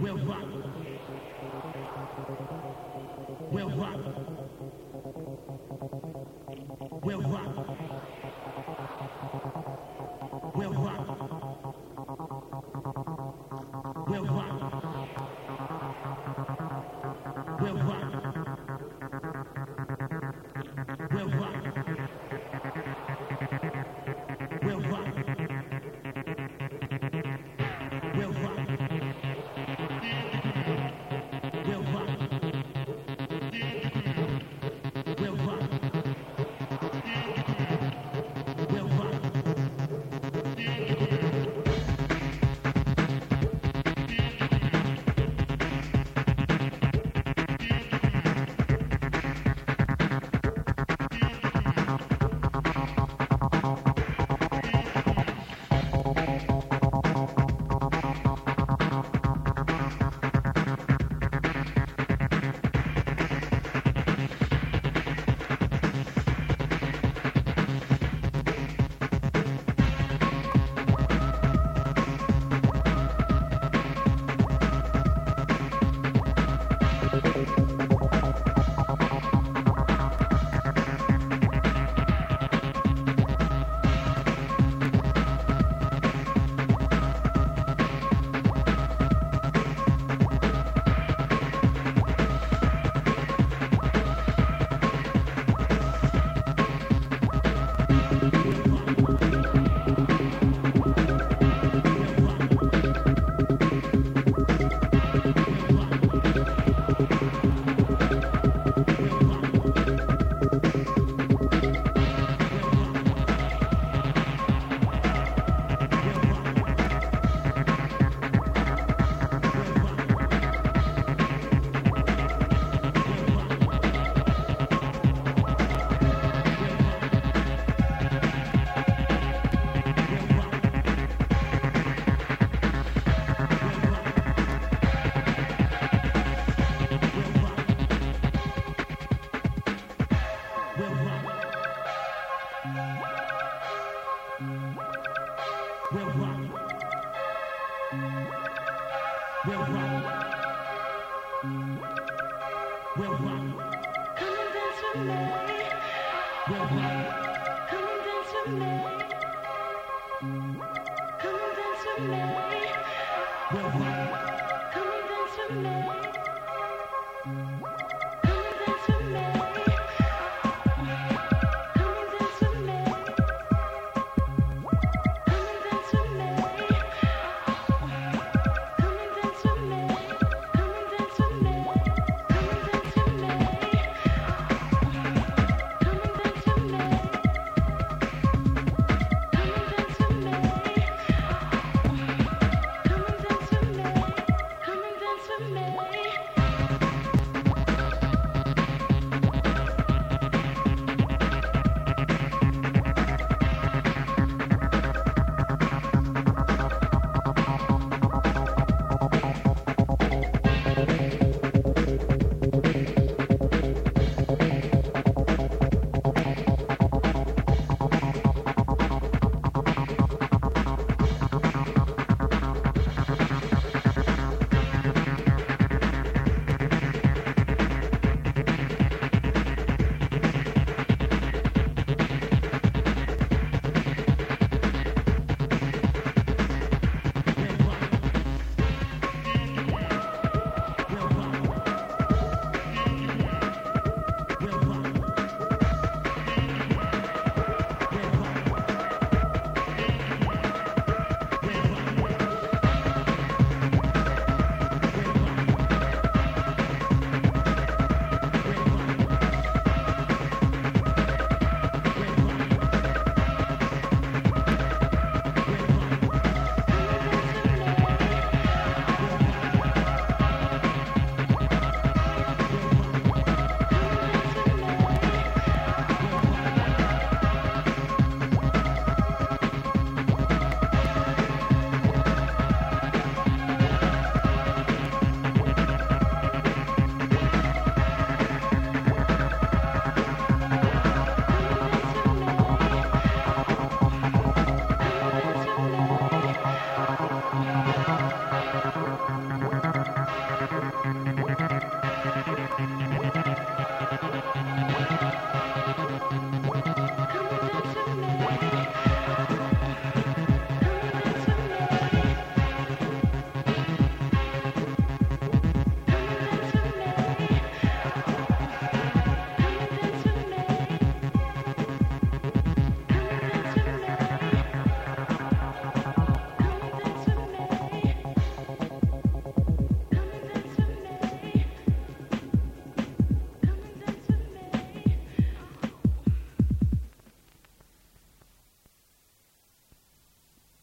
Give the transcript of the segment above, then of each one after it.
We'll rock. We'll rock. We'll rock. We'll rock. We'll rock. We'll rock. We'll rock. We'll rock. We'll rock. We'll rock. We'll rock. We'll rock.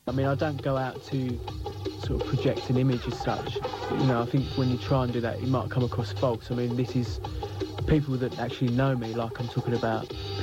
I mean, I don't go out to sort of project an image as such. You know, I think when you try and do that, it might come across false. I mean, this is people that actually know me, like I'm talking about